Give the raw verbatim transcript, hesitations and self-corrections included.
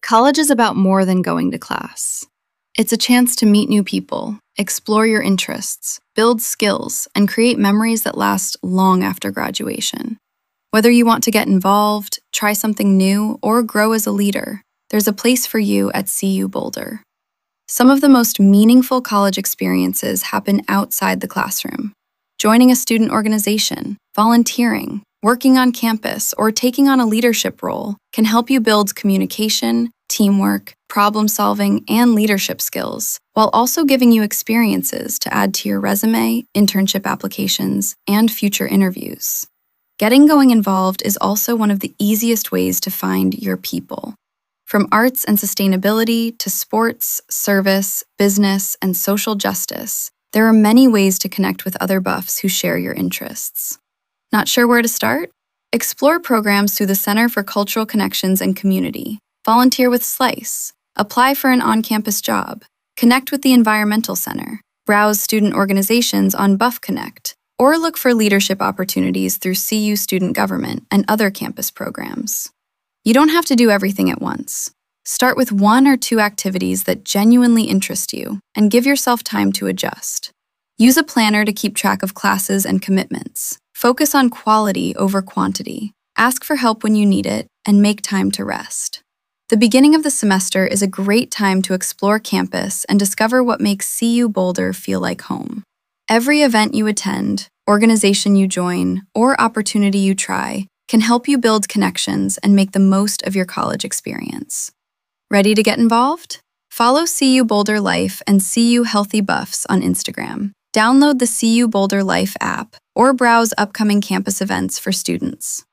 College is about more than going to class. It's a chance to meet new people, explore your interests, build skills, and create memories that last long after graduation. Whether you want to get involved, try something new, or grow as a leader, there's a place for you at C U Boulder. Some of the most meaningful college experiences happen outside the classroom. Joining a student organization, volunteering, working on campus, or taking on a leadership role can help you build communication, teamwork, problem-solving, and leadership skills, while also giving you experiences to add to your resume, internship applications, and future interviews. Getting going involved is also one of the easiest ways to find your people. From arts and sustainability to sports, service, business, and social justice, there are many ways to connect with other buffs who share your interests. Not sure where to start? Explore programs through the Center for Cultural Connections and Community. Volunteer with SLICE. Apply for an on-campus job. Connect with the Environmental Center. Browse student organizations on Buff Connect. Or look for leadership opportunities through C U Student Government and other campus programs. You don't have to do everything at once. Start with one or two activities that genuinely interest you and give yourself time to adjust. Use a planner to keep track of classes and commitments. Focus on quality over quantity. Ask for help when you need it, and make time to rest. The beginning of the semester is a great time to explore campus and discover what makes C U Boulder feel like home. Every event you attend, organization you join, or opportunity you try can help you build connections and make the most of your college experience. Ready to get involved? Follow C U Boulder Life and C U Healthy Buffs on Instagram. Download the C U Boulder Life app or browse upcoming campus events for students.